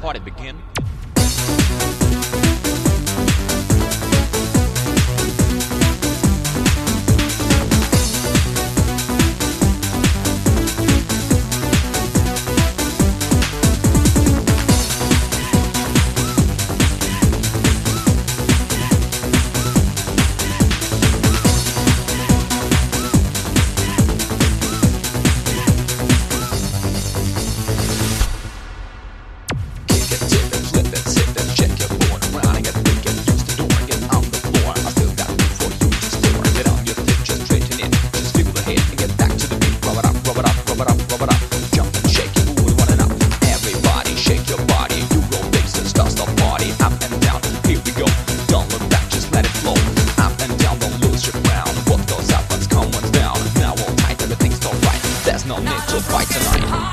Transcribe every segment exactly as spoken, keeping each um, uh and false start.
party begin. No need to fight tonight.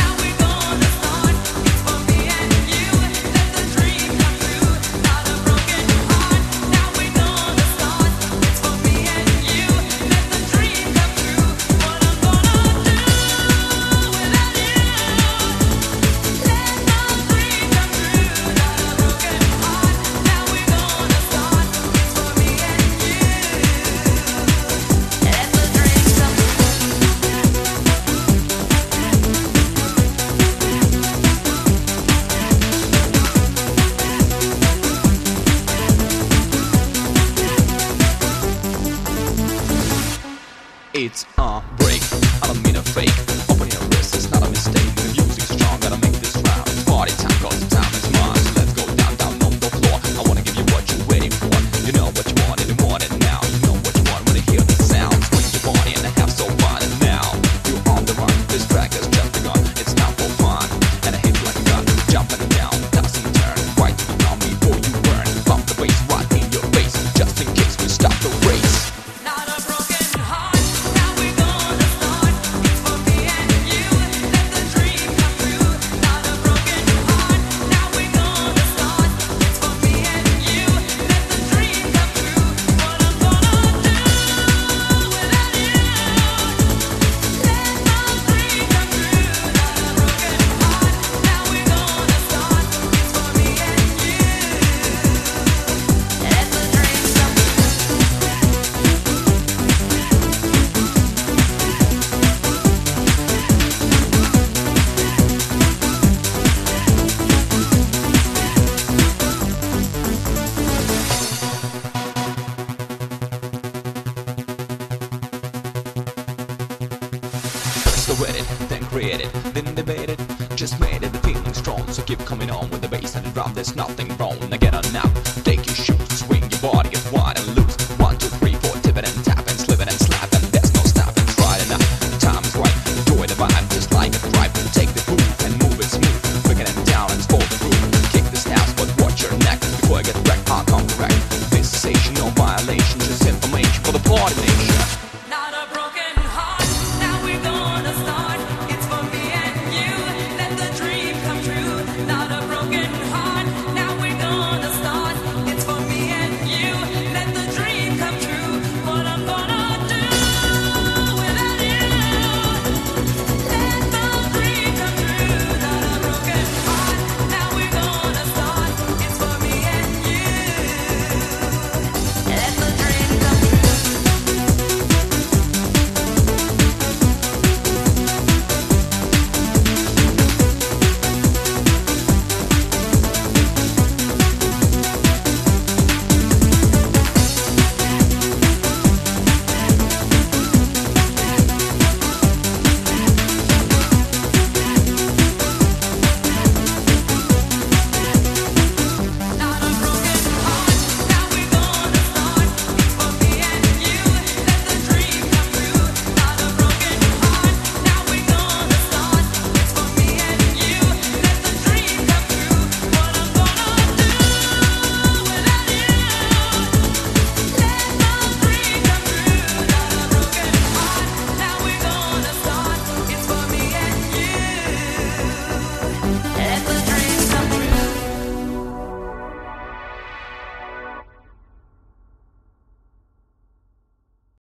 It's a break, I don't mean a fake. Open your wrist, it's not a mistake. The music's strong, gotta make this round. Party time, cause the time is mine. So let's go down, down on the floor. I wanna give you what you're waiting for. You know what you want and you want it now. You know what you want when you hear the sound. Swing your body and have so fun. And now, you're on the run. This track has just begun. It's time for fun. And I hit you like a gun. Jumping down, toss and turn. Right to the ground before you burn. Bump the bass right in your face. Just in case we stop the race. Read it, then create it, then debate it. Just made it, the feeling strong. So keep coming on with the bass and the drum. There's nothing wrong. Again.